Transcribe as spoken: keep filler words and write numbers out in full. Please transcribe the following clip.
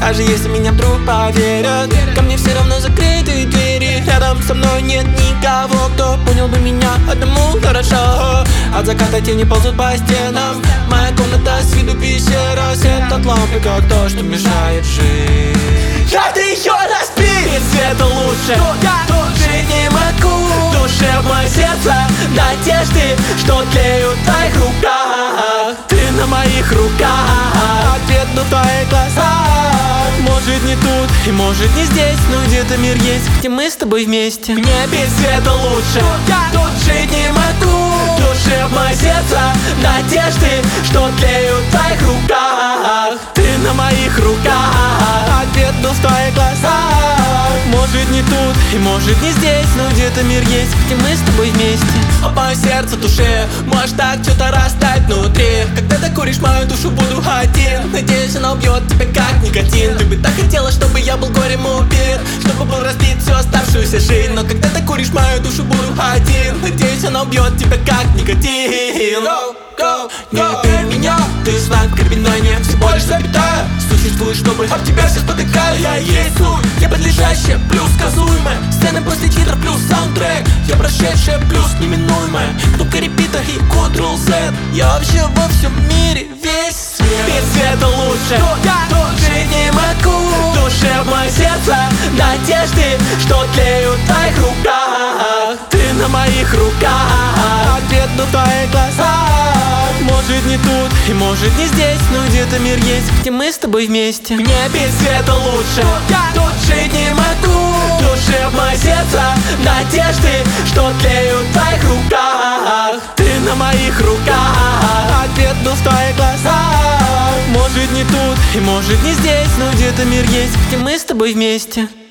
Даже если меня вдруг поверят, ко мне все равно закрыты двери. Рядом со мной нет никого, кто понял бы меня одному хорошо. От заката тени ползут по стенам. Моя комната с виду пещера. Свет от лампы, как то, что мешает жить. Как ты еще разбит? Без света лучше, я жить не могу. В душе в мое сердце надежды, что тлеют в твоих руках. Ты на моих руках, ответ на твоих глазах. Может не тут и может не здесь, но где-то мир есть, где мы с тобой вместе. Мне без света лучше, я тут жить не могу. В душе в мое сердце надежды, что тлеют в твоих руках. Ты на моих руках, ответ был в твоих глазах. Может не тут и может не здесь, но где-то мир есть, где мы с тобой вместе. А мое сердце в душе может так что-то растать внутри. Когда ты куришь мою душу, буду один. Надеюсь, она убьет тебя как никотин. Ты бы так хотела, чтобы я был горем убит, чтобы был разбит всю оставшуюся жизнь. Но когда ты куришь мою душу, буду один. Надеюсь, она убьет тебя как никотин. Go, go, не люби меня, ты знак глубиной, не всего лишь запятая. Существует, чтобы об тебя все спотыкали. Я есть суть, я подлежащая плюс сказуемая. Сцены после титров плюс саундтрек. Я прошедшая плюс неминуемая. Кнопка репита и Ctrl Z. Я вообще во всем мире весь свет. Без света лучше, я жить не могу. В душе в мое сердце надежды, что тлеют в твоих руках. Ты на моих руках, ответ на твоих глазах. Может не тут и может не здесь, но где-то мир есть, где мы с тобой вместе. Мне без света лучше, я тут жить не могу. В душе в мое сердце надежды, что тлеют в твоих руках. Ты на моих руках, ответ был в твоих глазах. Может не тут и может не здесь, но где-то мир есть, где мы с тобой вместе.